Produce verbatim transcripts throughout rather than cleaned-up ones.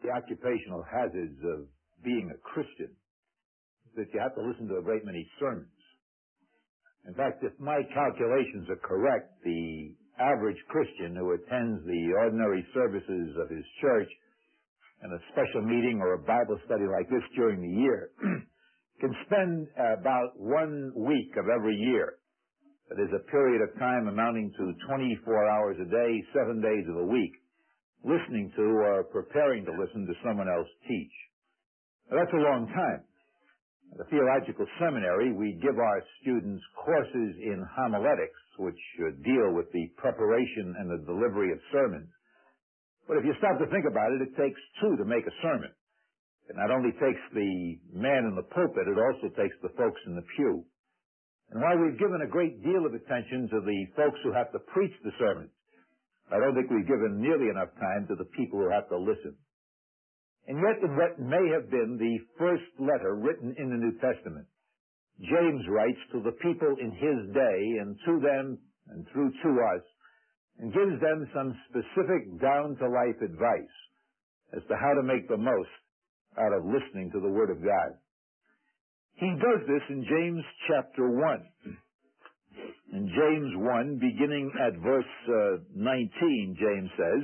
The occupational hazards of being a Christian is that you have to listen to a great many sermons. In fact, if my calculations are correct, the average Christian who attends the ordinary services of his church and a special meeting or a Bible study like this during the year can spend about one week of every year. That is a period of time amounting to twenty-four hours a day, seven days of the week, listening to or preparing to listen to someone else teach. Now, that's a long time. At the theological seminary, we give our students courses in homiletics, which uh, deal with the preparation and the delivery of sermons. But if you stop to think about it, it takes two to make a sermon. It not only takes the man in the pulpit, it also takes the folks in the pew. And while we've given a great deal of attention to the folks who have to preach the sermons, I don't think we've given nearly enough time to the people who have to listen. And yet, in what may have been the first letter written in the New Testament, James writes to the people in his day and to them and through to us, and gives them some specific down-to-life advice as to how to make the most out of listening to the Word of God. He does this in James chapter one. In James one, beginning at verse uh, nineteen, James says,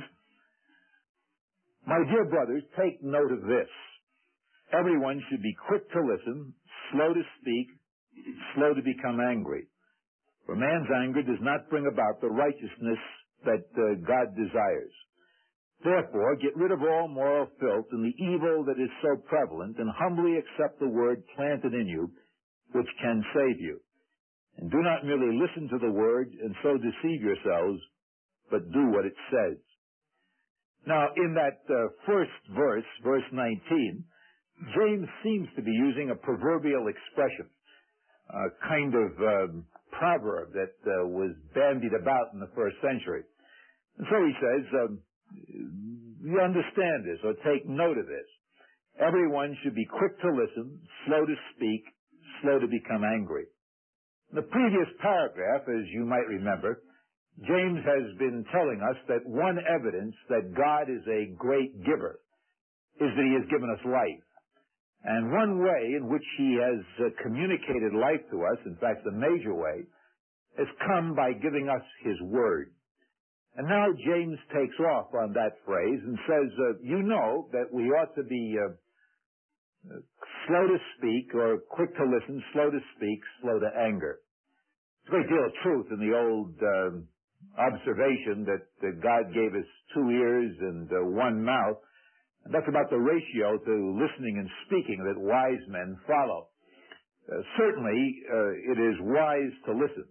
"My dear brothers, take note of this. Everyone should be quick to listen, slow to speak, slow to become angry. For man's anger does not bring about the righteousness that uh, God desires. Therefore, get rid of all moral filth and the evil that is so prevalent, and humbly accept the word planted in you, which can save you. And do not merely listen to the word and so deceive yourselves, but do what it says." Now, in that uh, first verse, verse nineteen, James seems to be using a proverbial expression, a kind of um, proverb that uh, was bandied about in the first century. And so he says, um, you understand this, or take note of this. Everyone should be quick to listen, slow to speak, slow to become angry. In the previous paragraph, as you might remember, James has been telling us that one evidence that God is a great giver is that he has given us life. And one way in which he has uh, communicated life to us, in fact, the major way, has come by giving us his word. And now James takes off on that phrase and says, uh, you know that we ought to be uh, uh, slow to speak, or quick to listen, slow to speak, slow to anger. There's a great deal of truth in the old um, observation that uh, God gave us two ears and uh, one mouth. And that's about the ratio to listening and speaking that wise men follow. Uh, certainly, uh, it is wise to listen.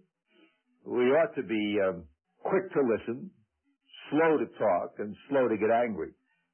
We ought to be um, quick to listen, slow to talk, and slow to get angry.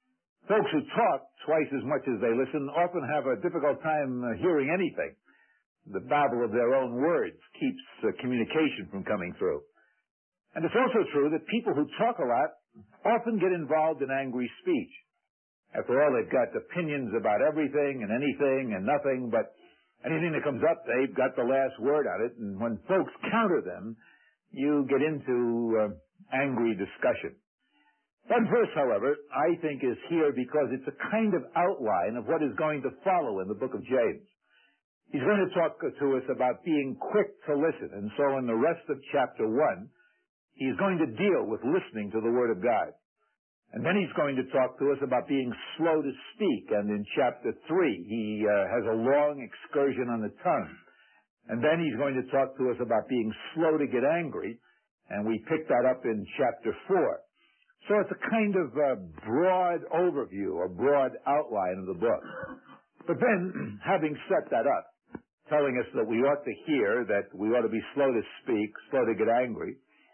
Folks who talk twice as much as they listen often have a difficult time uh, hearing anything. The babble of their own words keeps uh, communication from coming through. And it's also true that people who talk a lot often get involved in angry speech. After all, they've got opinions about everything and anything and nothing, but anything that comes up, they've got the last word on it. And when folks counter them, you get into uh, angry discussion. That verse, however, I think is here because it's a kind of outline of what is going to follow in the book of James. He's going to talk to us about being quick to listen. And so in the rest of chapter one, he's going to deal with listening to the Word of God. And then he's going to talk to us about being slow to speak. And in chapter three, he uh, has a long excursion on the tongue. And then he's going to talk to us about being slow to get angry. And we pick that up in chapter four. So it's a kind of uh, broad overview, or broad outline of the book. But then, having set that up, telling us that we ought to hear, that we ought to be slow to speak, slow to get angry,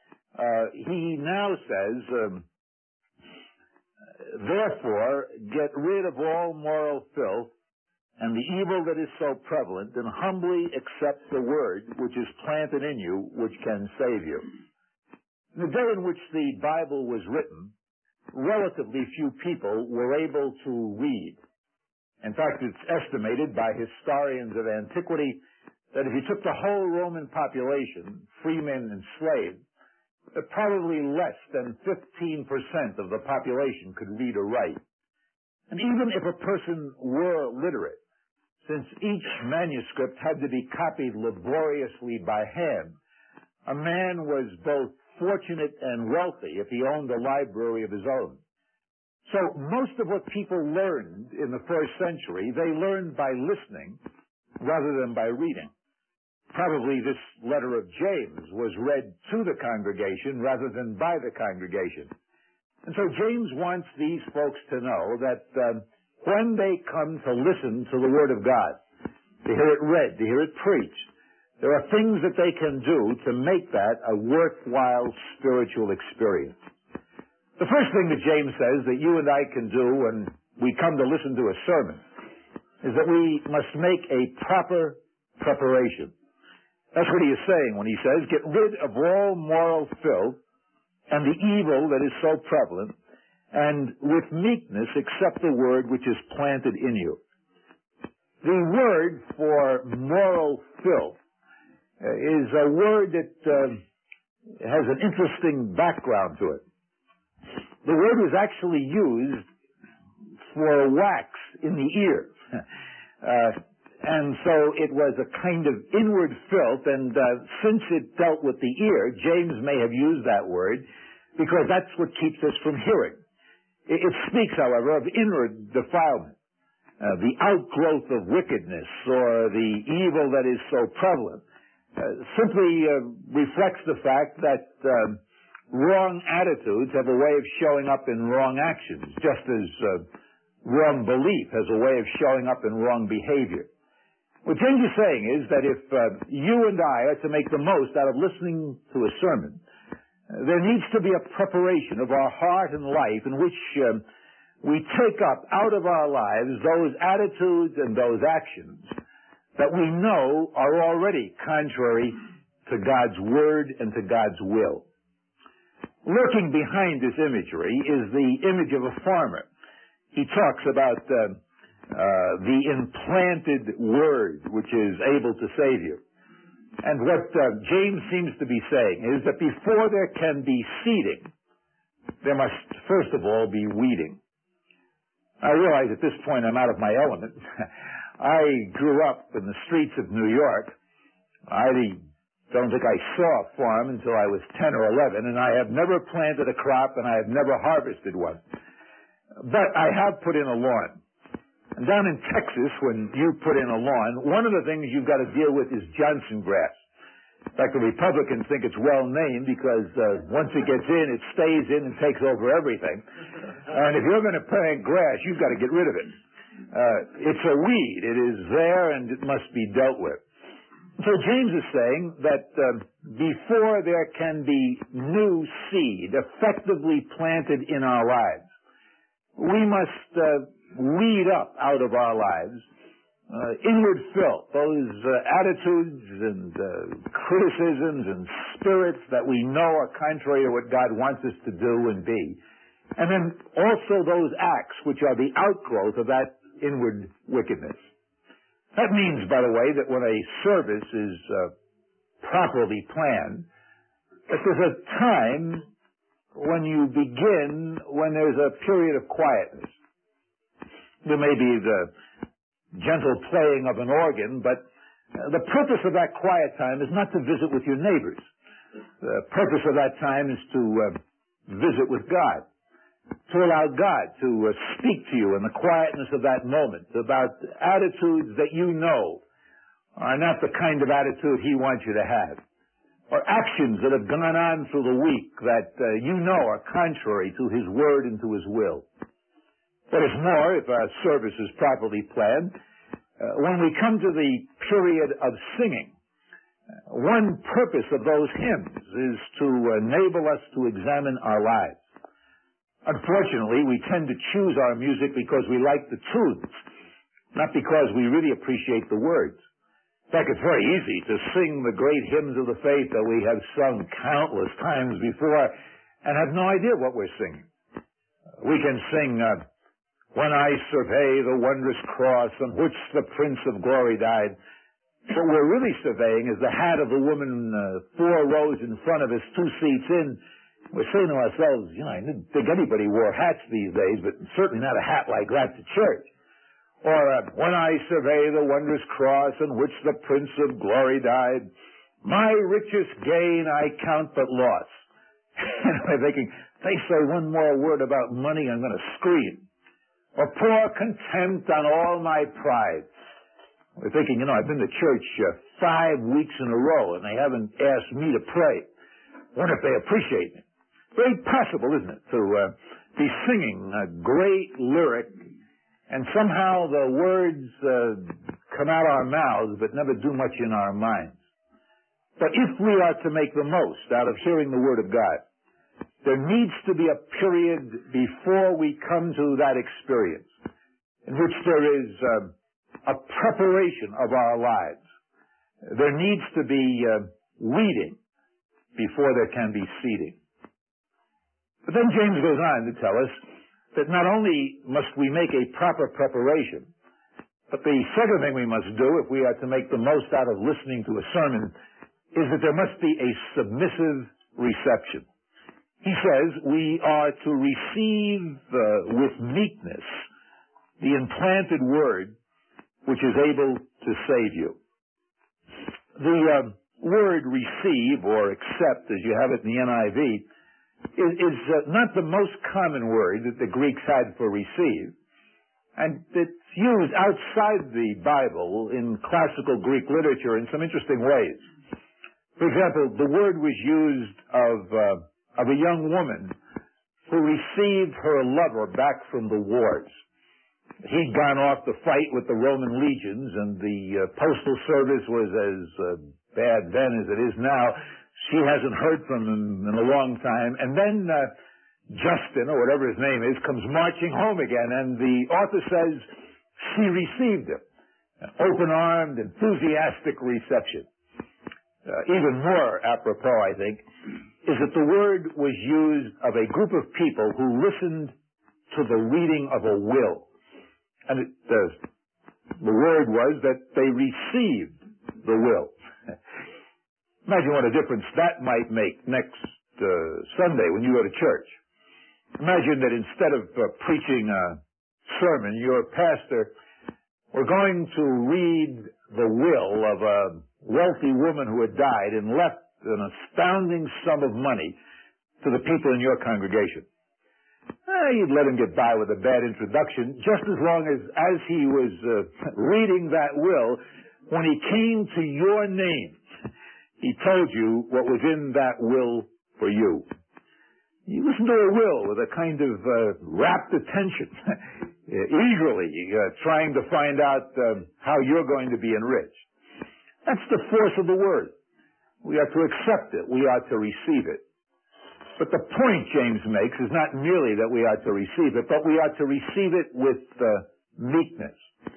uh, he now says, um, therefore, get rid of all moral filth and the evil that is so prevalent, and humbly accept the word which is planted in you, which can save you. In the day in which the Bible was written, relatively few people were able to read. In fact, it's estimated by historians of antiquity that if you took the whole Roman population, free men and slaves, probably less than fifteen percent of the population could read or write. And even if a person were literate, since each manuscript had to be copied laboriously by hand, a man was both fortunate and wealthy if he owned a library of his own. So most of what people learned in the first century, they learned by listening rather than by reading. Probably this letter of James was read to the congregation rather than by the congregation. And so James wants these folks to know that um, when they come to listen to the Word of God, to hear it read, to hear it preached, there are things that they can do to make that a worthwhile spiritual experience. The first thing that James says that you and I can do when we come to listen to a sermon is that we must make a proper preparation. That's what he is saying when he says, get rid of all moral filth and the evil that is so prevalent, and with meekness accept the word which is planted in you. The word for moral filth uh, is a word that uh, has an interesting background to it. The word was actually used for wax in the ear. uh, and so it was a kind of inward filth, and uh, since it dealt with the ear, James may have used that word because that's what keeps us from hearing. It, it speaks, however, of inward defilement, uh, the outgrowth of wickedness or the evil that is so prevalent. Uh, simply uh, reflects the fact that um, wrong attitudes have a way of showing up in wrong actions, just as uh, wrong belief has a way of showing up in wrong behavior. What James is saying is that if uh, you and I are to make the most out of listening to a sermon, uh, there needs to be a preparation of our heart and life in which um, we take up out of our lives those attitudes and those actions that we know are already contrary to God's Word and to God's will. Lurking behind this imagery is the image of a farmer. He talks about uh, uh, the implanted Word which is able to save you. And what uh, James seems to be saying is that before there can be seeding, there must first of all be weeding. I realize at this point I'm out of my element. I grew up in the streets of New York. I don't think I saw a farm until I was ten or eleven, and I have never planted a crop, and I have never harvested one. But I have put in a lawn. And down in Texas, when you put in a lawn, one of the things you've got to deal with is Johnson grass. In fact, the Republicans think it's well named because uh, once it gets in, it stays in and takes over everything. And if you're going to plant grass, you've got to get rid of it. Uh, it's a weed. It is there and it must be dealt with. So James is saying that uh, before there can be new seed effectively planted in our lives, we must uh, weed up out of our lives uh, inward filth, those uh, attitudes and uh, criticisms and spirits that we know are contrary to what God wants us to do and be. And then also those acts which are the outgrowth of that inward wickedness. That means, by the way, that when a service is uh, properly planned, that there's a time when you begin when there's a period of quietness. There may be the gentle playing of an organ, but uh, the purpose of that quiet time is not to visit with your neighbors. The purpose of that time is to uh, visit with God, to allow God to uh, speak to you in the quietness of that moment about attitudes that you know are not the kind of attitude He wants you to have, or actions that have gone on through the week that uh, you know are contrary to His Word and to His will. What is more, if our service is properly planned, uh, when we come to the period of singing, uh, one purpose of those hymns is to enable us to examine our lives. Unfortunately, we tend to choose our music because we like the tunes, not because we really appreciate the words. In fact, it's very easy to sing the great hymns of the faith that we have sung countless times before and have no idea what we're singing. We can sing, uh, When I Survey the Wondrous Cross on which the Prince of Glory died. What we're really surveying is the hat of the woman uh, four rows in front of us, two seats in, We're saying to ourselves, you know, I didn't think anybody wore hats these days, but certainly not a hat like that to church. Or, uh, when I survey the wondrous cross on which the Prince of Glory died, my richest gain I count but loss. And we're thinking, they say one more word about money, I'm going to scream. Or pour contempt on all my pride. We're thinking, you know, I've been to church uh, five weeks in a row, and they haven't asked me to pray. Wonder if they appreciate me. Very possible, isn't it, to uh, be singing a great lyric, and somehow the words uh, come out our mouths but never do much in our minds. But if we are to make the most out of hearing the Word of God, there needs to be a period before we come to that experience in which there is uh, a preparation of our lives. There needs to be uh, weeding before there can be seeding. But then James goes on to tell us that not only must we make a proper preparation, but the second thing we must do if we are to make the most out of listening to a sermon is that there must be a submissive reception. He says we are to receive uh, with meekness the implanted word which is able to save you. The uh, word receive or accept, as you have it in the N I V, is, is uh, not the most common word that the Greeks had for receive, and it's used outside the Bible in classical Greek literature in some interesting ways. For example, the word was used of uh, of a young woman who received her lover back from the wars. He'd gone off to fight with the Roman legions, and the uh, postal service was as uh, bad then as it is now. She hasn't heard from him in a long time. And then uh, Justin, or whatever his name is, comes marching home again, and the author says she received him. An open-armed, enthusiastic reception. Uh, even more apropos, I think, is that the word was used of a group of people who listened to the reading of a will. And it, uh, the word was that they received the will. Imagine what a difference that might make next uh, Sunday when you go to church. Imagine that instead of uh, preaching a sermon, your pastor were going to read the will of a wealthy woman who had died and left an astounding sum of money to the people in your congregation. Eh, you'd let him get by with a bad introduction just as long as, as he was uh, reading that will, when he came to your name, he told you what was in that will for you. You listened to a will with a kind of uh, rapt attention, eagerly uh, trying to find out uh, how you're going to be enriched. That's the force of the word. We are to accept it. We are to receive it. But the point James makes is not merely that we are to receive it, but we are to receive it with uh, meekness.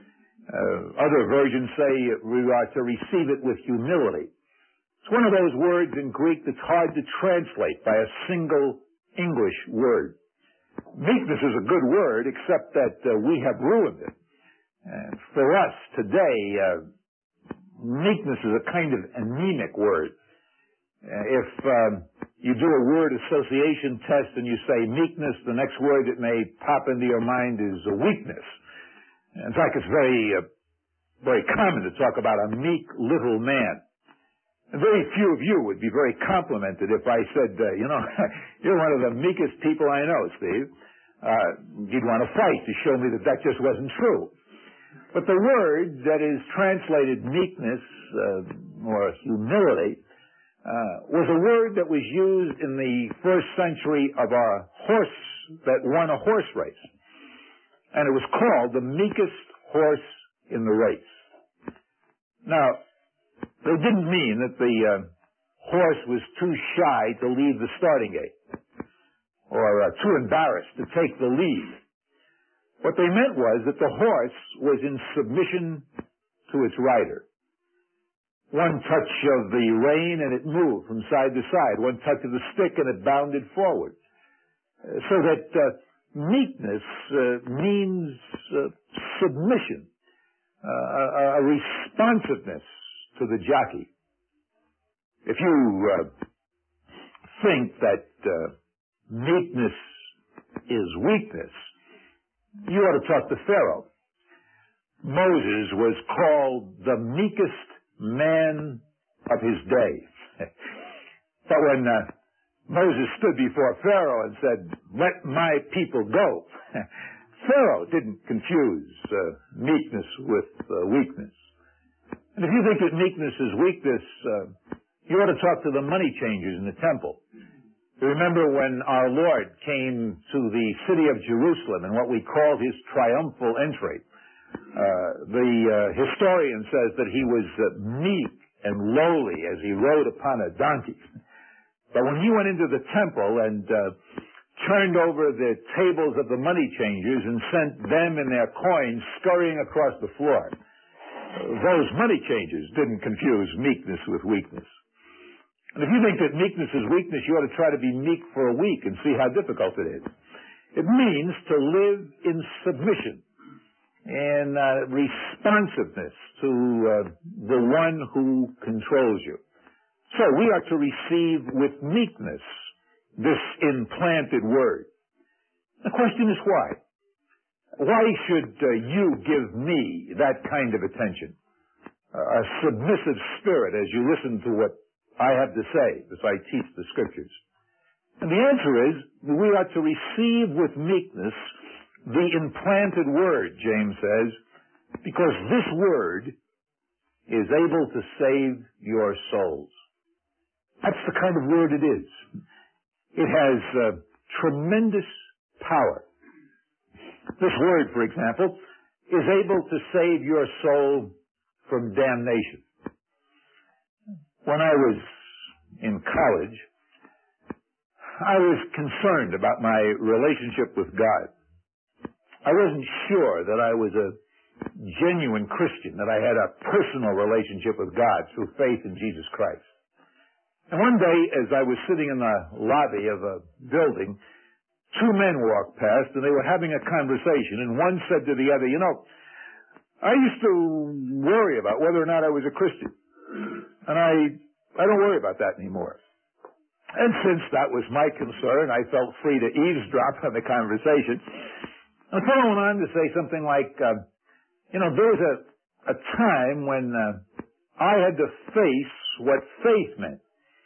Uh, other versions say we are to receive it with humility. It's one of those words in Greek that's hard to translate by a single English word. Meekness is a good word, except that uh, we have ruined it. And for us today, uh, meekness is a kind of anemic word. Uh, if um, you do a word association test and you say meekness, the next word that may pop into your mind is a weakness. In fact, it's very, uh, very common to talk about a meek little man. And very few of you would be very complimented if I said, uh, you know, you're one of the meekest people I know, Steve. Uh, you'd want to fight to show me that that just wasn't true. But the word that is translated meekness uh, or humility uh, was a word that was used in the first century of a horse that won a horse race. And it was called the meekest horse in the race. Now, they didn't mean that the uh, horse was too shy to leave the starting gate or uh, too embarrassed to take the lead. What they meant was that the horse was in submission to its rider. One touch of the rein and it moved from side to side. One touch of the stick and it bounded forward. Uh, so that uh, meekness uh, means uh, submission, uh, a, a responsiveness to the jockey. If you uh, think that uh, meekness is weakness, you ought to talk to Pharaoh. Moses was called the meekest man of his day. But when uh, Moses stood before Pharaoh and said, "Let my people go," Pharaoh didn't confuse uh, meekness with uh, weakness. And if you think that meekness is weakness, uh, you ought to talk to the money changers in the temple. You remember when our Lord came to the city of Jerusalem in what we call his triumphal entry. Uh, the uh, historian says that he was uh, meek and lowly as he rode upon a donkey. But when he went into the temple and uh, turned over the tables of the money changers and sent them and their coins scurrying across the floor, those money changers didn't confuse meekness with weakness. And if you think that meekness is weakness, you ought to try to be meek for a week and see how difficult it is. It means to live in submission and uh, responsiveness to uh, the one who controls you. So we are to receive with meekness this implanted word. The question is why? Why should uh, you give me that kind of attention? Uh, a submissive spirit as you listen to what I have to say as I teach the Scriptures. And the answer is we are to receive with meekness the implanted word, James says, because this word is able to save your souls. That's the kind of word it is. It has uh, tremendous power. This word, for example, is able to save your soul from damnation. When I was in college, I was concerned about my relationship with God. I wasn't sure that I was a genuine Christian, that I had a personal relationship with God through faith in Jesus Christ. And one day, as I was sitting in the lobby of a building, two men walked past, and they were having a conversation, and one said to the other, "You know, I used to worry about whether or not I was a Christian, and I, I don't worry about that anymore." And since that was my concern, I felt free to eavesdrop on the conversation. And the fellow went on to say something like, uh, you know, there was a, a time when uh, I had to face what faith meant.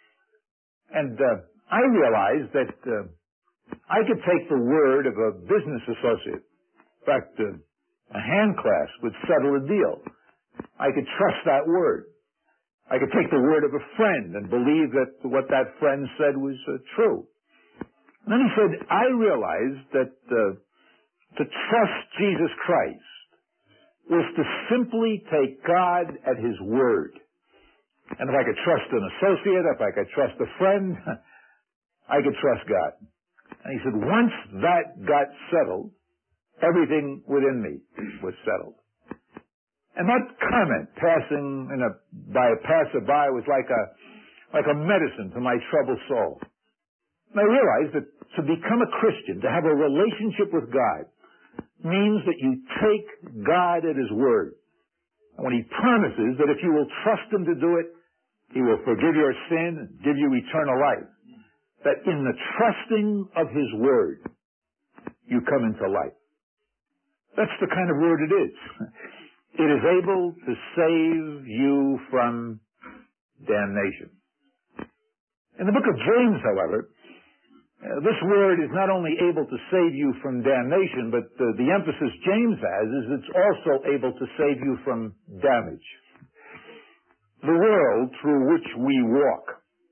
And uh, I realized that uh, I could take the word of a business associate. In fact, uh, a hand clasp would settle a deal. I could trust that word. I could take the word of a friend and believe that what that friend said was uh, true. And then he said, I realized that uh, to trust Jesus Christ was to simply take God at his word. And if I could trust an associate, if I could trust a friend, I could trust God. And he said, once that got settled, everything within me was settled. And that comment passing in a, by a passerby was like a, like a medicine to my troubled soul. And I realized that to become a Christian, to have a relationship with God, means that you take God at his word. And when he promises that if you will trust him to do it, he will forgive your sin and give you eternal life, that in the trusting of his word, you come into life. That's the kind of word it is. It is able to save you from damnation. In the book of James, however, uh, this word is not only able to save you from damnation, but uh, the emphasis James has is it's also able to save you from damage. The world through which we walk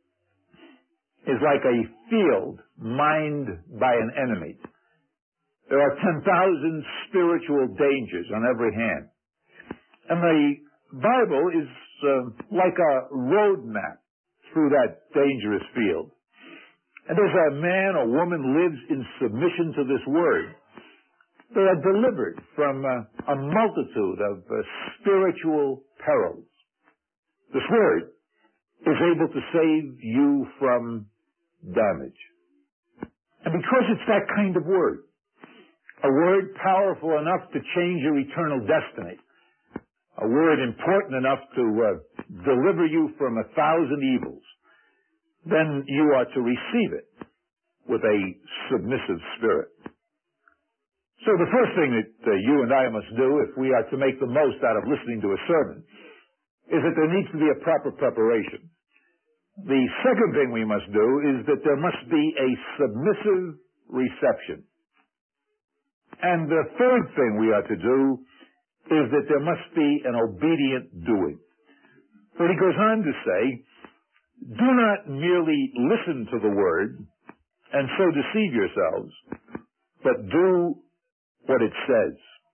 is like a field mined by an enemy. There are ten thousand spiritual dangers on every hand. And the Bible is uh, like a road map through that dangerous field. And as a man or woman lives in submission to this word, they are delivered from uh, a multitude of uh, spiritual perils. This word is able to save you from damage. And because it's that kind of word, a word powerful enough to change your eternal destiny, a word important enough to uh, deliver you from a thousand evils, then you are to receive it with a submissive spirit. So the first thing that uh, you and I must do if we are to make the most out of listening to a sermon is that there needs to be a proper preparation. The second thing we must do is that there must be a submissive reception. And the third thing we are to do is that there must be an obedient doing. For he goes on to say, do not merely listen to the word and so deceive yourselves, but do what it says.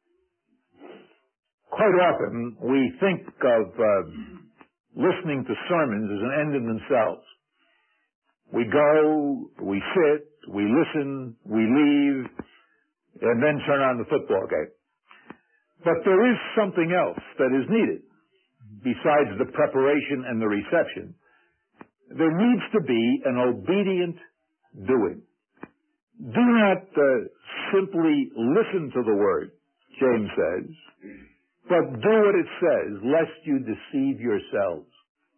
Quite often we think of uh, listening to sermons as an end in themselves. We go, we sit, we listen, we leave, and then turn on the football game. But there is something else that is needed besides the preparation and the reception. There needs to be an obedient doing. Do not uh, simply listen to the word, James says, but do what it says, lest you deceive yourselves.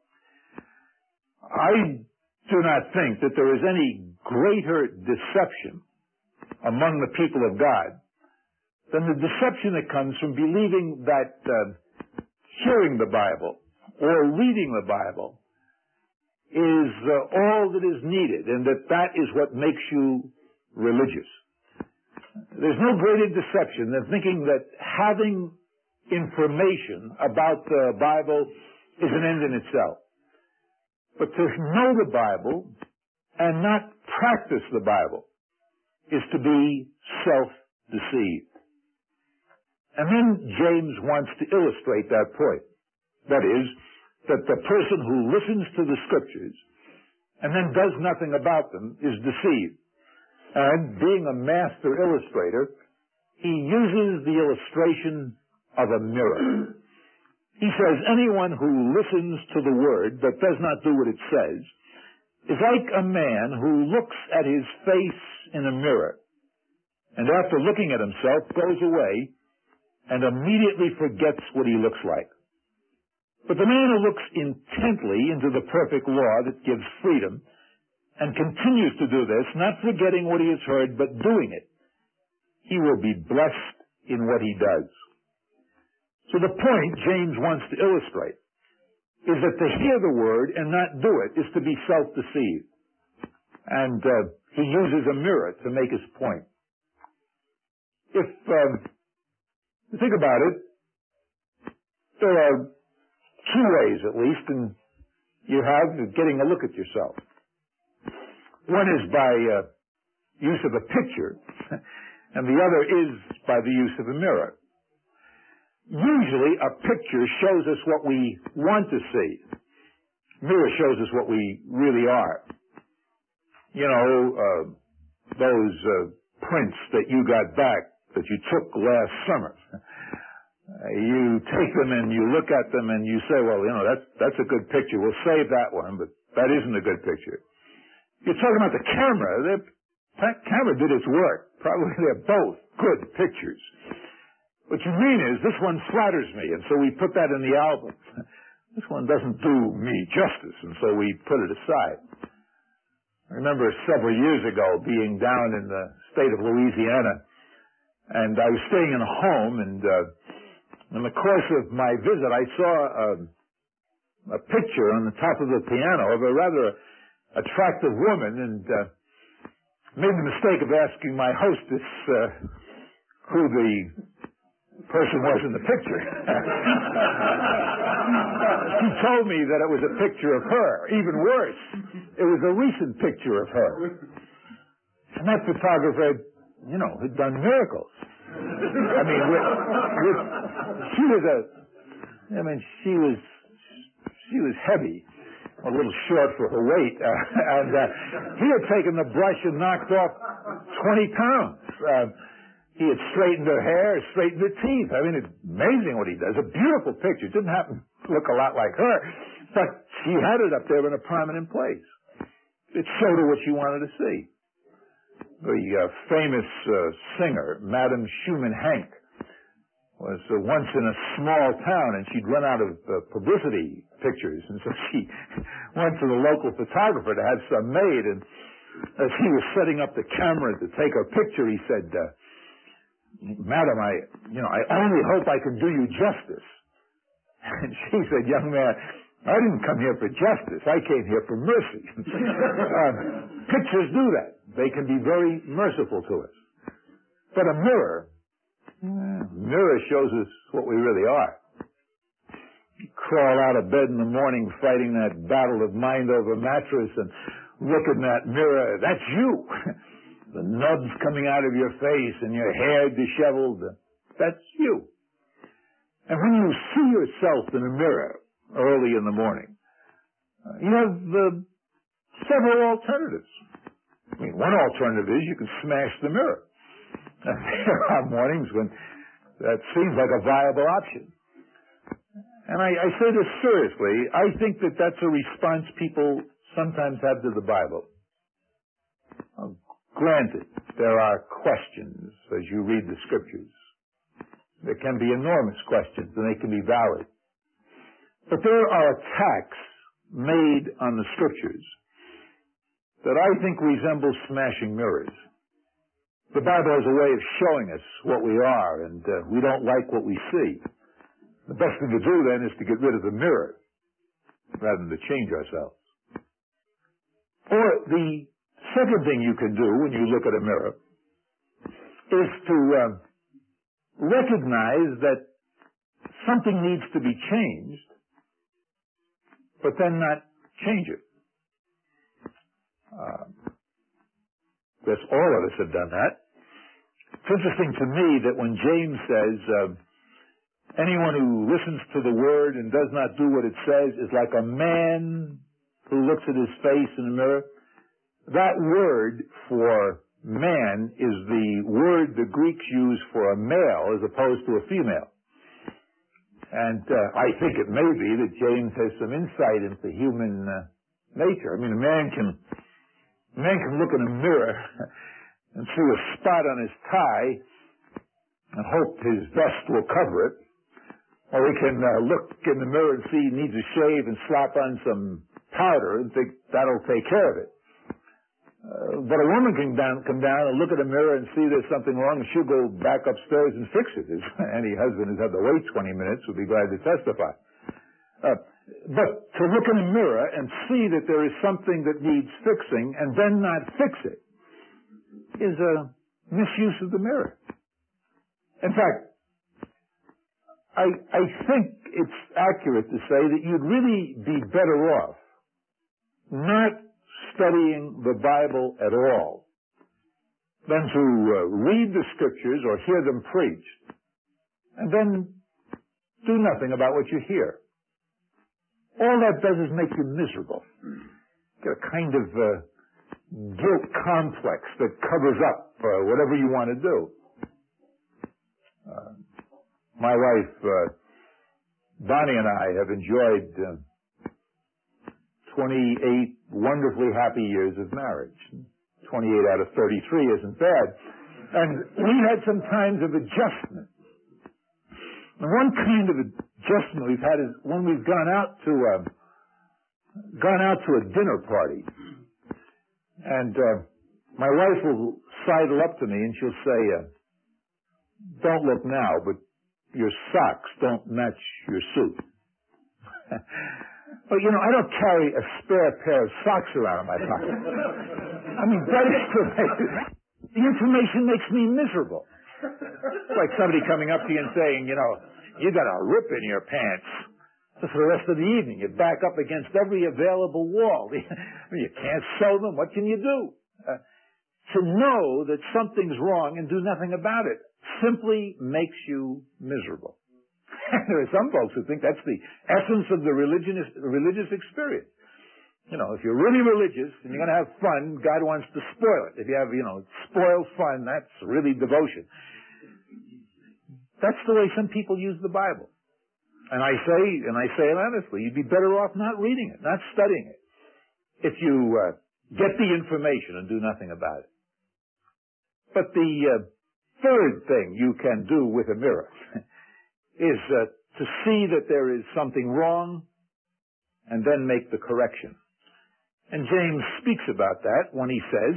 I do not think that there is any greater deception among the people of God than the deception that comes from believing that uh, hearing the Bible or reading the Bible is uh, all that is needed and that that is what makes you religious. There's no greater deception than thinking that having information about the Bible is an end in itself. But to know the Bible and not practice the Bible is to be self-deceived. And then James wants to illustrate that point. That is, that the person who listens to the Scriptures and then does nothing about them is deceived. And being a master illustrator, he uses the illustration of a mirror. He says anyone who listens to the Word but does not do what it says is like a man who looks at his face in a mirror and after looking at himself goes away and immediately forgets what he looks like. But the man who looks intently into the perfect law that gives freedom and continues to do this, not forgetting what he has heard, but doing it, he will be blessed in what he does. So the point James wants to illustrate is that to hear the word and not do it is to be self-deceived. And uh, he uses a mirror to make his point. If um, you think about it, there are two ways, at least, and you have of getting a look at yourself. One is by uh, use of a picture, and the other is by the use of a mirror. Usually, a picture shows us what we want to see. A mirror shows us what we really are. You know, uh, those uh, prints that you got back that you took last summer. Uh, you take them and you look at them and you say, well, you know, that's, that's a good picture. We'll save that one, but that isn't a good picture. You're talking about the camera. The camera did its work. Probably they're both good pictures. What you mean is, this one flatters me, and so we put that in the album. This one doesn't do me justice, and so we put it aside. I remember several years ago being down in the state of Louisiana, and I was staying in a home, and uh, in the course of my visit, I saw a, a picture on the top of the piano of a rather attractive woman, and uh, made the mistake of asking my hostess uh, who the person was in the picture. She told me that it was a picture of her. Even worse, it was a recent picture of her. And that photographer, you know, had done miracles. I mean, with, with, she was a, I mean, she was, she was heavy, a little short for her weight, uh, and uh, he had taken the brush and knocked off twenty pounds. Uh, he had straightened her hair, straightened her teeth. I mean, it's amazing what he does. A beautiful picture. It didn't happen to look a lot like her, but she had it up there in a prominent place. It showed her what she wanted to see. The uh, famous uh, singer, Madame Schumann Hank, was uh, once in a small town, and she'd run out of uh, publicity pictures, and so she went to the local photographer to have some made, and as he was setting up the camera to take her picture, he said, uh, "Madam, I, you know, I only hope I can do you justice." And she said, "Young man, I didn't come here for justice. I came here for mercy." uh, pictures do that. They can be very merciful to us. But a mirror, a mirror shows us what we really are. You crawl out of bed in the morning fighting that battle of mind over mattress and look in that mirror. That's you. The nubs coming out of your face and your hair disheveled. That's you. And when you see yourself in a mirror early in the morning, uh, you have uh, several alternatives. I mean, one alternative is you can smash the mirror. There are mornings when that seems like a viable option. And I, I say this seriously. I think that that's a response people sometimes have to the Bible. Well, granted, there are questions as you read the Scriptures. There can be enormous questions, and they can be valid. But there are attacks made on the Scriptures that I think resemble smashing mirrors. The Bible has a way of showing us what we are, and uh, we don't like what we see. The best thing to do then is to get rid of the mirror rather than to change ourselves. Or the second thing you can do when you look at a mirror is to uh, recognize that something needs to be changed, but then not change it. Uh, guess all of us have done that. It's interesting to me that when James says, uh, anyone who listens to the word and does not do what it says is like a man who looks at his face in the mirror, that word for man is the word the Greeks use for a male as opposed to a female. And uh, I think it may be that James has some insight into human uh, nature. I mean, a man can a man can look in a mirror and see a spot on his tie and hope his vest will cover it. Or he can uh, look in the mirror and see he needs a shave and slap on some powder and think that'll take care of it. Uh, but a woman can down, come down and look at a mirror and see there's something wrong, and she'll go back upstairs and fix it. If any husband has had to wait twenty minutes would be glad to testify. Uh, but to look in a mirror and see that there is something that needs fixing and then not fix it is a misuse of the mirror. In fact, I, I think it's accurate to say that you'd really be better off not studying the Bible at all than to uh, read the Scriptures or hear them preached and then do nothing about what you hear. All that does is make you miserable. Get a kind of uh, guilt complex that covers up uh, whatever you want to do. Uh, My wife, uh, Bonnie, and I have enjoyed uh, twenty-eight wonderfully happy years of marriage. twenty-eight out of thirty-three isn't bad. And we had some times of adjustment. And one kind of adjustment we've had is when we've gone out to a, gone out to a dinner party. And uh, my wife will sidle up to me and she'll say, uh, "Don't look now, but your socks don't match your suit." Well, you know, I don't carry a spare pair of socks around in my pocket. I mean, that information, the information makes me miserable. It's like somebody coming up to you and saying, you know, you got a rip in your pants. So for the rest of the evening, you back up against every available wall. You can't sew them. What can you do? Uh, to know that something's wrong and do nothing about it simply makes you miserable. There are some folks who think that's the essence of the religious, religious experience. You know, if you're really religious and you're going to have fun, God wants to spoil it. If you have, you know, spoiled fun, that's really devotion. That's the way some people use the Bible. And I say, and I say it honestly, you'd be better off not reading it, not studying it, if you uh, get the information and do nothing about it. But the uh, third thing you can do with a mirror is uh, to see that there is something wrong and then make the correction. And James speaks about that when he says,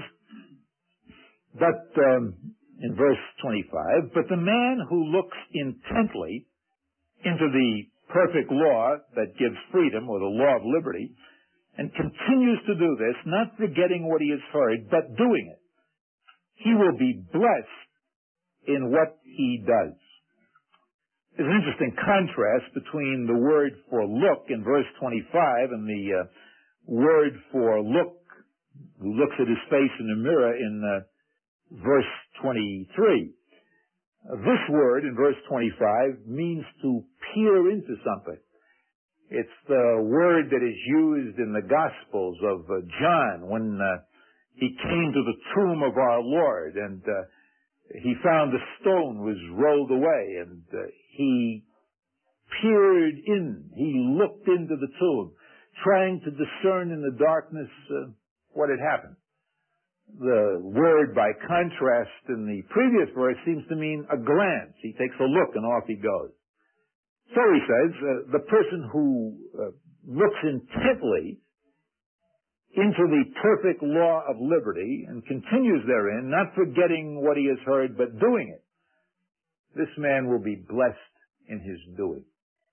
but, um, in verse twenty-five, but the man who looks intently into the perfect law that gives freedom, or the law of liberty, and continues to do this, not forgetting what he has heard, but doing it, he will be blessed in what he does. There's an interesting contrast between the word for look in verse twenty-five and the uh, word for look, who looks at his face in the mirror in uh, verse twenty-three. Uh, this word in verse twenty-five means to peer into something. It's the word that is used in the Gospels of uh, John when uh, he came to the tomb of our Lord and uh, he found the stone was rolled away, and uh, he peered in. He looked into the tomb, trying to discern in the darkness uh, what had happened. The word, by contrast, in the previous verse seems to mean a glance. He takes a look and off he goes. So he says, uh, the person who uh, looks intently into the perfect law of liberty and continues therein, not forgetting what he has heard, but doing it, this man will be blessed in his doing.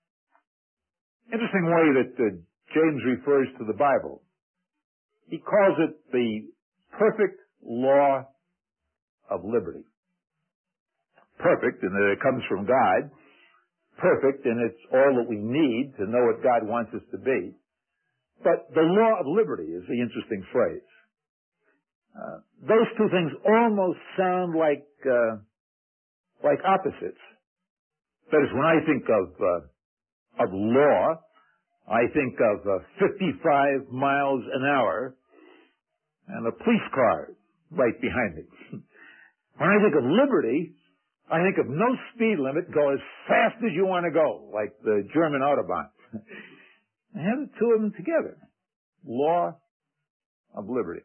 Interesting way that uh, James refers to the Bible. He calls it the perfect law of liberty. Perfect in that it comes from God. Perfect in it's all that we need to know what God wants us to be. But the law of liberty is the interesting phrase. Uh, those two things almost sound like uh, like opposites. That is, when I think of uh, of law, I think of uh, fifty-five miles an hour and a police car right behind me. When I think of liberty, I think of no speed limit, go as fast as you want to go, like the German Autobahn. I have the two of them together. Law of liberty.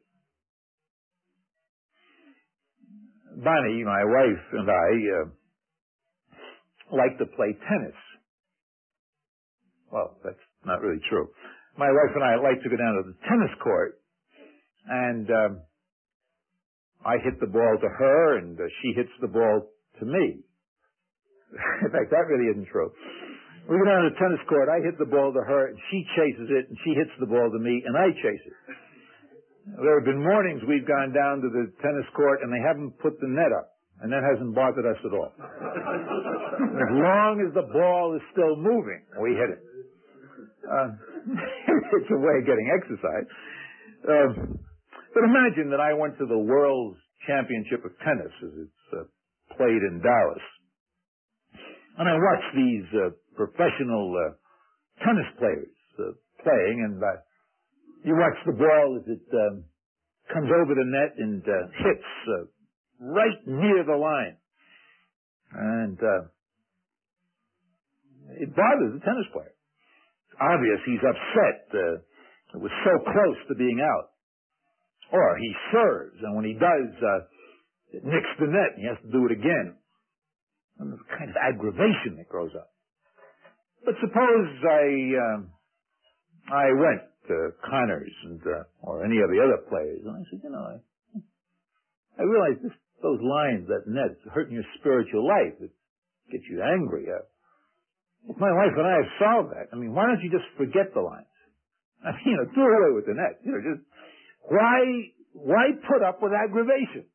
Bonnie, my wife, and I uh, like to play tennis. Well, that's not really true. My wife and I like to go down to the tennis court, and um, I hit the ball to her, and uh, she hits the ball to me. In fact, that really isn't true. We go down to the tennis court, I hit the ball to her, and she chases it, and she hits the ball to me, and I chase it. There have been mornings we've gone down to the tennis court, and they haven't put the net up, and that hasn't bothered us at all. As long as the ball is still moving, we hit it. Uh, it's a way of getting exercise. Uh, but imagine that I went to the World's Championship of Tennis, as it's uh, played in Dallas, and I watched these uh, professional uh, tennis players uh, playing, and uh, you watch the ball as it um, comes over the net and uh, hits uh, right near the line. And uh, it bothers the tennis player. It's obvious he's upset. Uh, it was so close to being out. Or he serves, and when he does, uh, it nicks the net, and he has to do it again. And there's a kind of aggravation that grows up. But suppose I uh, I went to Connors and uh, or any of the other players, and I said, you know, I, I realize this, those lines, that net, it's hurting your spiritual life. It gets you angry. Uh, if my wife and I have solved that, I mean, why don't you just forget the lines? I mean, you know, do away with the net. You know, just why why put up with aggravation?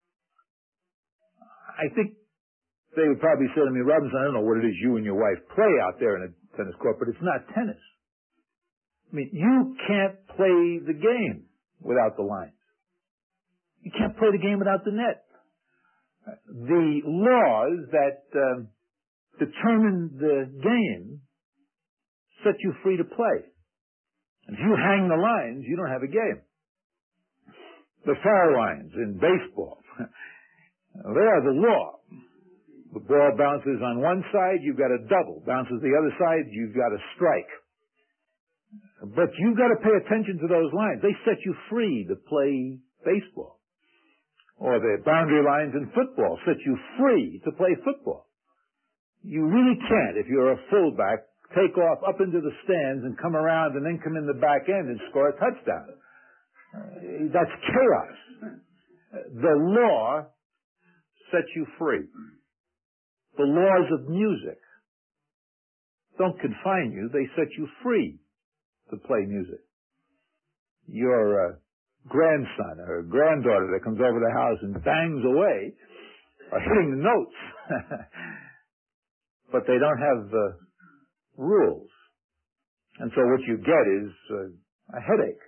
I think they would probably say to me, Robinson, I don't know what it is you and your wife play out there in a tennis court, but it's not tennis. I mean, you can't play the game without the lines. You can't play the game without the net. The laws that um, determine the game set you free to play. If you hang the lines, you don't have a game. The foul lines in baseball, they are the law. The ball bounces on one side, you've got a double. Bounces the other side, you've got a strike. But you've got to pay attention to those lines. They set you free to play baseball. Or the boundary lines in football set you free to play football. You really can't, if you're a fullback, take off up into the stands and come around and then come in the back end and score a touchdown. Uh, that's chaos. The law sets you free. The laws of music don't confine you. They set you free to play music. Your uh, grandson or granddaughter that comes over the house and bangs away are hitting the notes. But they don't have uh, rules. And so what you get is uh, a headache.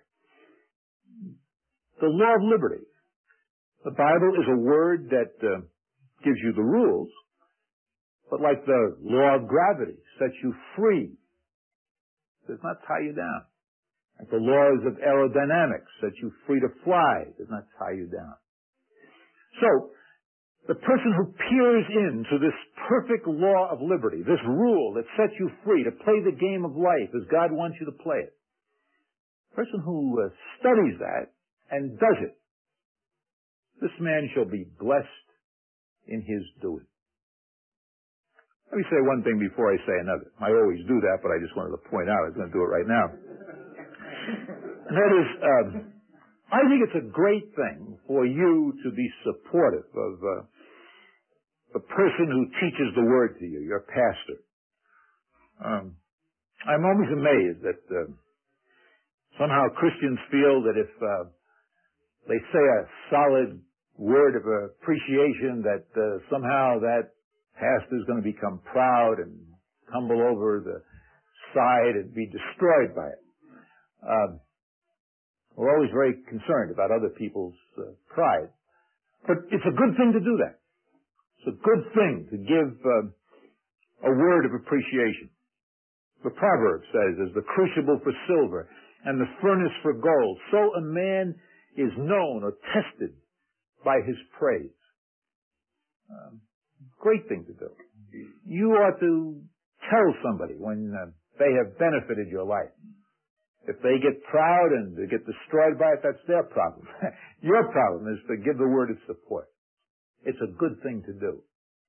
The law of liberty. The Bible is a word that uh, gives you the rules, but like the law of gravity, sets you free. Does not tie you down. Like the laws of aerodynamics, set you free to fly. Does not tie you down. So, the person who peers into this perfect law of liberty, this rule that sets you free to play the game of life as God wants you to play it, the person who uh, studies that and does it, this man shall be blessed in his doing. Let me say one thing before I say another. I always do that, but I just wanted to point out I was going to do it right now. And that is, um, I think it's a great thing for you to be supportive of uh, the person who teaches the Word to you, your pastor. Um, I'm always amazed that uh, somehow Christians feel that if uh, they say a solid word of appreciation, that uh, somehow that pastor is going to become proud and tumble over the side and be destroyed by it. Um, we're always very concerned about other people's uh, pride. But it's a good thing to do that. It's a good thing to give um, a word of appreciation. The proverb says, as the crucible for silver and the furnace for gold, so a man is known or tested by his praise. Um, great thing to do. You ought to tell somebody when uh, they have benefited your life. If they get proud and they get destroyed by it, that's their problem. Your problem is to give the word of support. It's a good thing to do.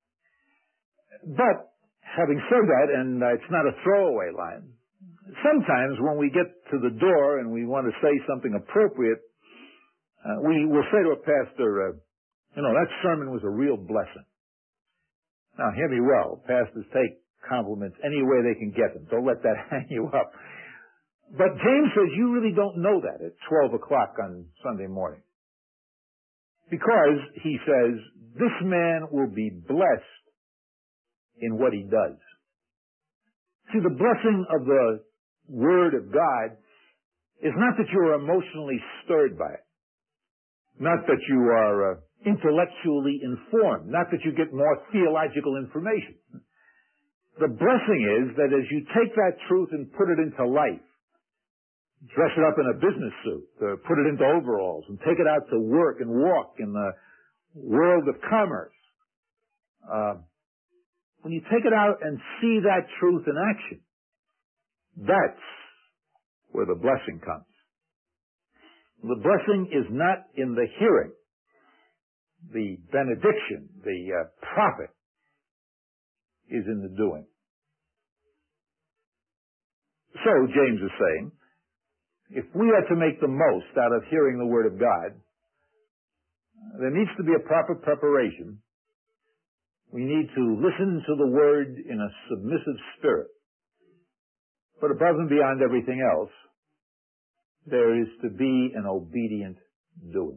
But, having said that, and uh, it's not a throwaway line, sometimes when we get to the door and we want to say something appropriate, uh, we will say to a pastor, uh, you know, that sermon was a real blessing. Now, hear me well. Pastors take compliments any way they can get them. Don't let that hang you up. But James says you really don't know that at twelve o'clock on Sunday morning. Because, he says, this man will be blessed in what he does. See, the blessing of the Word of God is not that you are emotionally stirred by it. Not that you are uh, intellectually informed. Not that you get more theological information. The blessing is that as you take that truth and put it into life, dress it up in a business suit, uh, put it into overalls, and take it out to work and walk in the world of commerce. Uh, when you take it out and see that truth in action, that's where the blessing comes. The blessing is not in the hearing. The benediction, the uh, profit, is in the doing. So, James is saying, if we are to make the most out of hearing the Word of God, there needs to be a proper preparation. We need to listen to the Word in a submissive spirit. But above and beyond everything else, there is to be an obedient doing.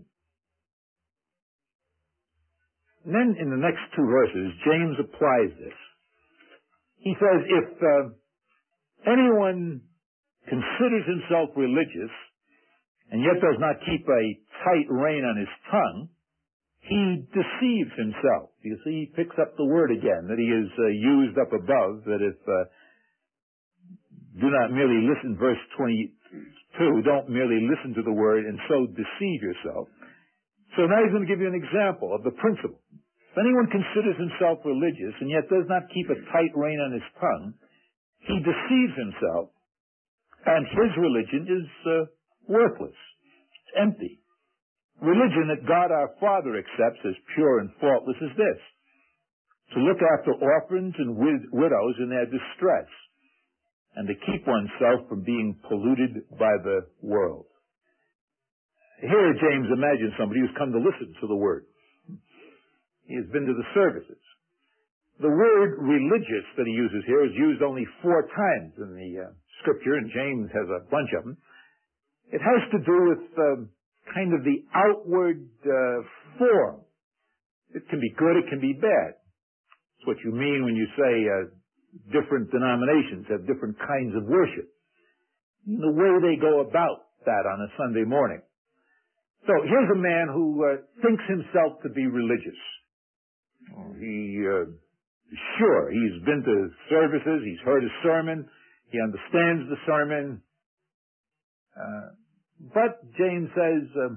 And then in the next two verses, James applies this. He says, if uh, anyone considers himself religious and yet does not keep a tight rein on his tongue, he deceives himself. You see, he picks up the word again that he has uh, used up above, that if uh, do not merely listen, verse twenty-two, don't merely listen to the word and so deceive yourself. So now he's going to give you an example of the principle. If anyone considers himself religious and yet does not keep a tight rein on his tongue, he deceives himself, and his religion is uh, worthless. It's empty. Religion that God our Father accepts as pure and faultless is this: to look after orphans and wid- widows in their distress, and to keep oneself from being polluted by the world. Here, James imagines somebody who's come to listen to the Word. He has been to the services. The word religious that he uses here is used only four times in the uh, Scripture, and James has a bunch of them. It has to do with uh, kind of the outward uh, form. It can be good, it can be bad. It's what you mean when you say uh, different denominations have different kinds of worship. The way they go about that on a Sunday morning. So here's a man who uh, thinks himself to be religious. He, uh, sure, he's been to services, he's heard a sermon, he understands the sermon. Uh, but James says, um,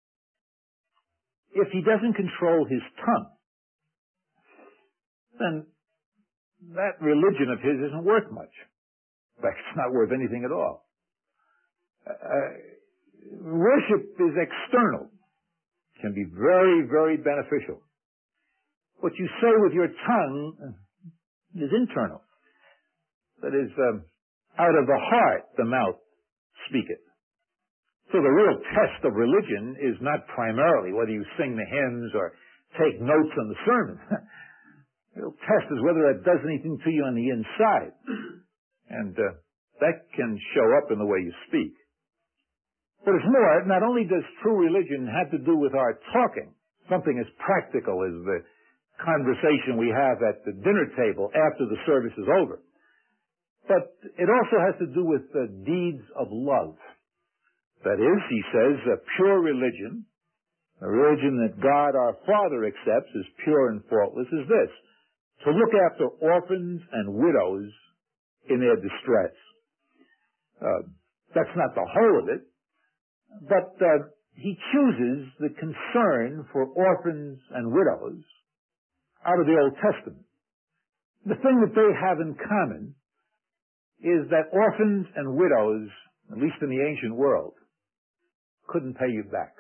if he doesn't control his tongue, then that religion of his isn't worth much. In fact, it's not worth anything at all. Uh, worship is external, can be very, very beneficial. What you say with your tongue is internal. That is, um, out of the heart the mouth speaketh. So the real test of religion is not primarily whether you sing the hymns or take notes on the sermon. The real test is whether it does anything to you on the inside. And uh, that can show up in the way you speak. But it's more, not only does true religion have to do with our talking, something as practical as the conversation we have at the dinner table after the service is over, but it also has to do with the deeds of love. That is, he says, a pure religion, a religion that God our Father accepts as pure and faultless, is this: to look after orphans and widows in their distress. Uh, that's not the whole of it, but uh, he chooses the concern for orphans and widows out of the Old Testament. The thing that they have in common is that orphans and widows, at least in the ancient world, couldn't pay you back.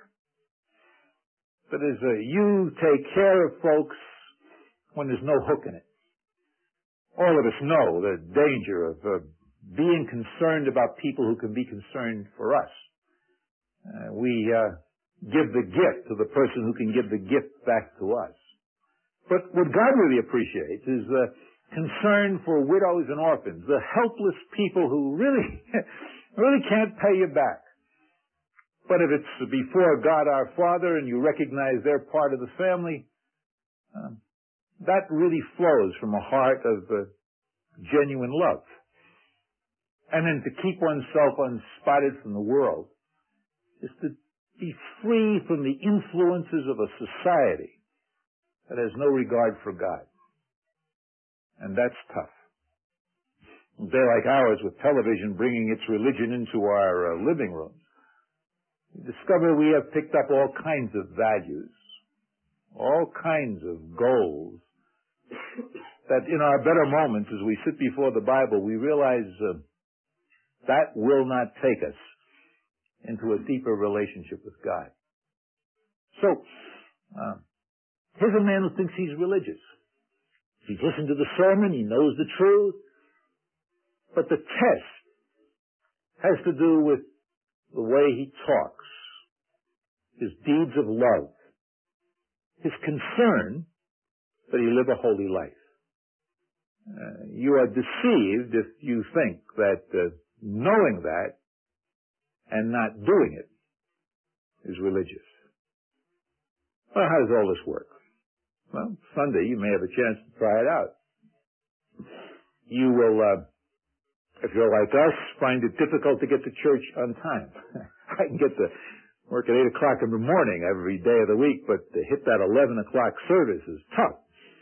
That is, uh, you take care of folks when there's no hook in it. All of us know the danger of uh, being concerned about people who can be concerned for us. Uh, we uh, give the gift to the person who can give the gift back to us. But what God really appreciates is the concern for widows and orphans, the helpless people who really, really can't pay you back. But if it's before God our Father and you recognize they're part of the family, um, that really flows from a heart of uh, genuine love. And then to keep oneself unspotted from the world is to be free from the influences of a society that has no regard for God. And that's tough. A day like ours, with television bringing its religion into our uh, living rooms, we discover we have picked up all kinds of values, all kinds of goals, that in our better moments, as we sit before the Bible, we realize uh, that will not take us into a deeper relationship with God. So, uh, here's a man who thinks he's religious. He's listened to the sermon, he knows the truth, but the test has to do with the way he talks, his deeds of love, his concern that he live a holy life. Uh, you are deceived if you think that uh, knowing that and not doing it is religious. Well, how does all this work? Well, Sunday you may have a chance to try it out. You will, uh, if you're like us, find it difficult to get to church on time. I can get to work at eight o'clock in the morning every day of the week, but to hit that eleven o'clock service is tough.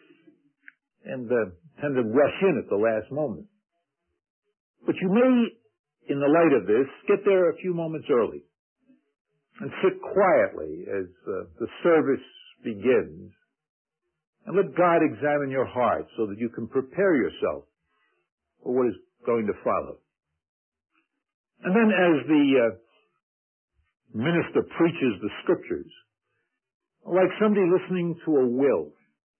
And uh, tend to rush in at the last moment. But you may, in the light of this, get there a few moments early and sit quietly as uh, the service begins. And let God examine your heart so that you can prepare yourself for what is going to follow. And then as the uh, minister preaches the Scriptures, like somebody listening to a will,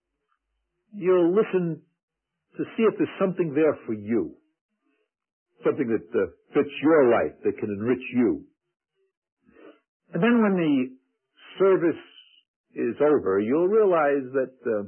you'll listen to see if there's something there for you, something that uh, fits your life, that can enrich you. And then when the service is over, you'll realize that uh,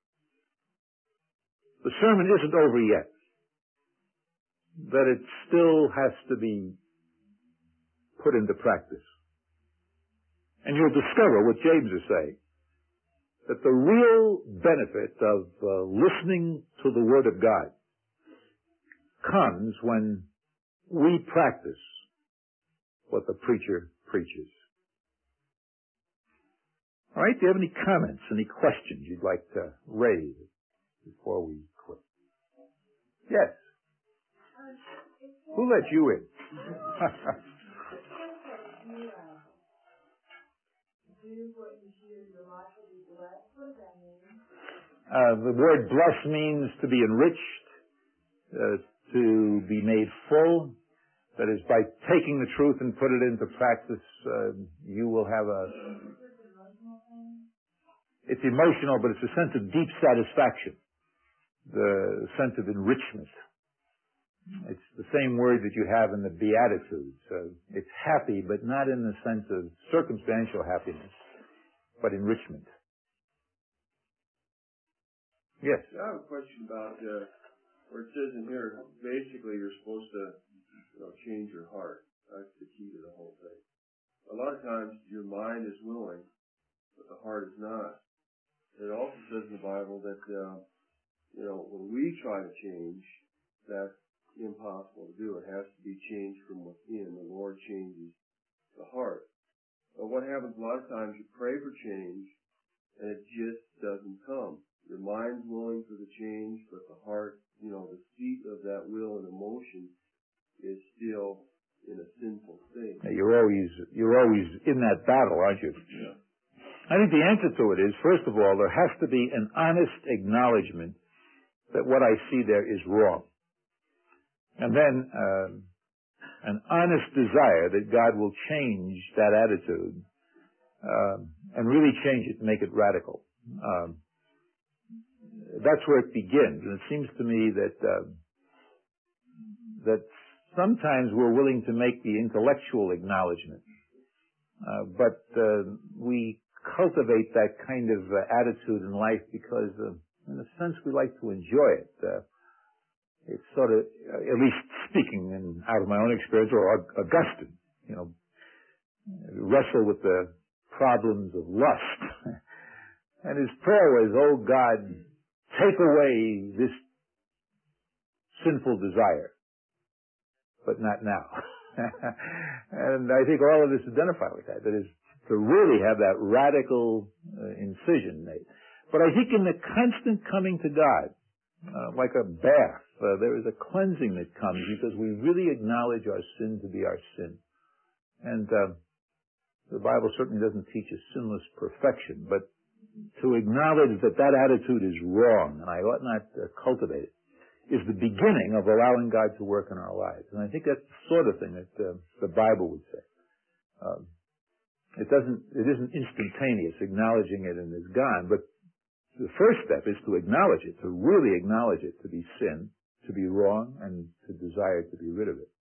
the sermon isn't over yet, that it still has to be put into practice. And you'll discover what James is saying, that the real benefit of uh, listening to the Word of God comes when we practice what the preacher preaches. All right, do you have any comments, any questions you'd like to raise before we quit? Yes. Who let you in? uh, the word bless means to be enriched, uh, to be made full. That is, by taking the truth and put it into practice, uh, you will have a... It's emotional, but it's a sense of deep satisfaction, the sense of enrichment. It's the same word that you have in the Beatitudes. Uh, it's happy, but not in the sense of circumstantial happiness, but enrichment. Yes? I have a question about uh, where it says in here, basically you're supposed to you know, change your heart. That's the key to the whole thing. A lot of times your mind is willing, but the heart is not. It also says in the Bible that, uh, you know, when we try to change, that's impossible to do. It has to be changed from within. The Lord changes the heart. But what happens a lot of times, you pray for change, and it just doesn't come. Your mind's willing for the change, but the heart, you know, the seat of that will and emotion is still in a sinful state. You're always, you're always in that battle, aren't you? Yeah. I think the answer to it is, first of all, there has to be an honest acknowledgement that what I see there is wrong. And then uh, an honest desire that God will change that attitude uh, and really change it, make it radical. Um, that's where it begins. And it seems to me that uh, that sometimes we're willing to make the intellectual acknowledgement, uh, but uh, we cultivate that kind of uh, attitude in life because, uh, in a sense, we like to enjoy it. Uh, it's sort of, uh, at least speaking in, out of my own experience, or Augustine, you know, wrestle with the problems of lust. And his prayer was, oh God, take away this sinful desire, but not now. And I think all of us identify with that. That is, to really have that radical uh, incision made. But I think in the constant coming to God, uh, like a bath, uh, there is a cleansing that comes because we really acknowledge our sin to be our sin. And uh, the Bible certainly doesn't teach a sinless perfection, but to acknowledge that that attitude is wrong and I ought not uh, cultivate it is the beginning of allowing God to work in our lives. And I think that's the sort of thing that uh, the Bible would say. Um, It doesn't, it isn't instantaneous, acknowledging it and it's gone, but the first step is to acknowledge it, to really acknowledge it to be sin, to be wrong, and to desire to be rid of it.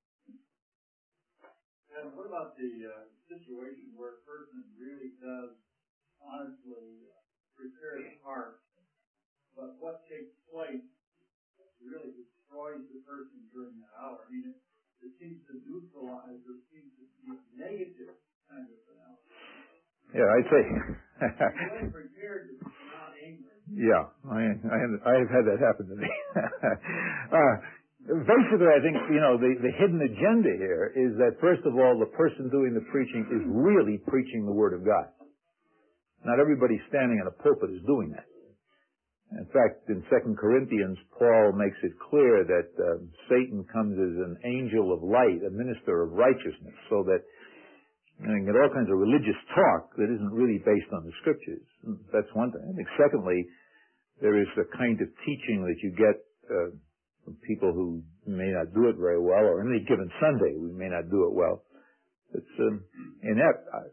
And what about the uh, situation where a person really does honestly prepare his heart, but what takes place really destroys the person during that hour? I mean, it, it seems to neutralize, or seems to be negative kind of analysis. Yeah, I'd say. You're prepared to be not angry. Yeah, I, I, I have had that happen to me. uh, basically, I think, you know, the, the hidden agenda here is that, first of all, the person doing the preaching is really preaching the Word of God. Not everybody standing in a pulpit is doing that. In fact, in Second Corinthians, Paul makes it clear that uh, Satan comes as an angel of light, a minister of righteousness, so that you know, you get all kinds of religious talk that isn't really based on the Scriptures. That's one thing. I think, secondly, there is the kind of teaching that you get uh, from people who may not do it very well, or any given Sunday we may not do it well. It's um, inept. I,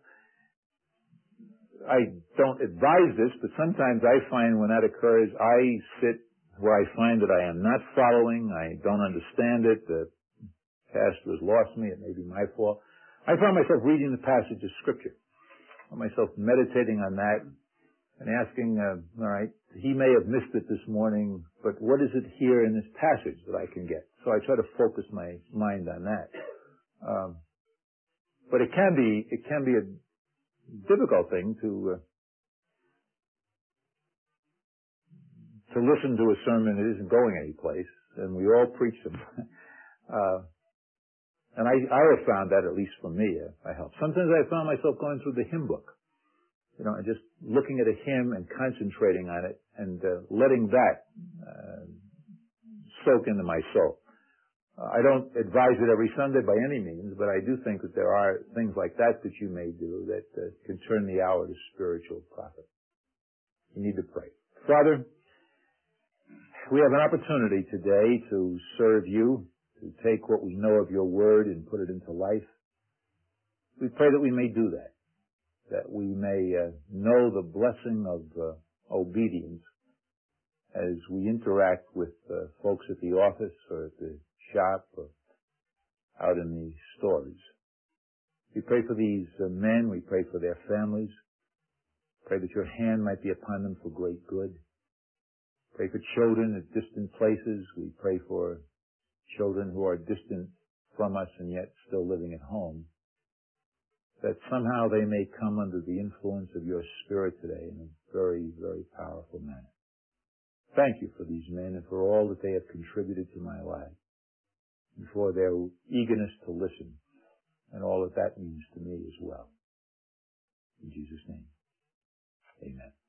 I don't advise this, but sometimes I find when that occurs, I sit where I find that I am not following, I don't understand it, the pastor has lost me, it may be my fault. I found myself reading the passage of Scripture. I found myself meditating on that and asking, uh, all right, he may have missed it this morning, but what is it here in this passage that I can get? So I try to focus my mind on that. Um, but it can be, it can be a difficult thing to, uh, to listen to a sermon that isn't going anyplace, and we all preach them. uh, and I, I have found that, at least for me, uh, I help. Sometimes I found myself going through the hymn book, you know, and just looking at a hymn and concentrating on it and uh, letting that uh, soak into my soul. Uh, I don't advise it every Sunday by any means, but I do think that there are things like that that you may do that uh, can turn the hour to spiritual profit. You need to pray. Father, we have an opportunity today to serve you, to take what we know of your word and put it into life. We pray that we may do that, that we may uh, know the blessing of uh, obedience as we interact with uh, folks at the office or at the shop or out in the stores. We pray for these uh, men. We pray for their families. Pray that your hand might be upon them for great good. Pray for children at distant places. We pray for children who are distant from us and yet still living at home, that somehow they may come under the influence of your Spirit today in a very, very powerful manner. Thank you for these men and for all that they have contributed to my life, and for their eagerness to listen, and all that that means to me as well. In Jesus' name, amen.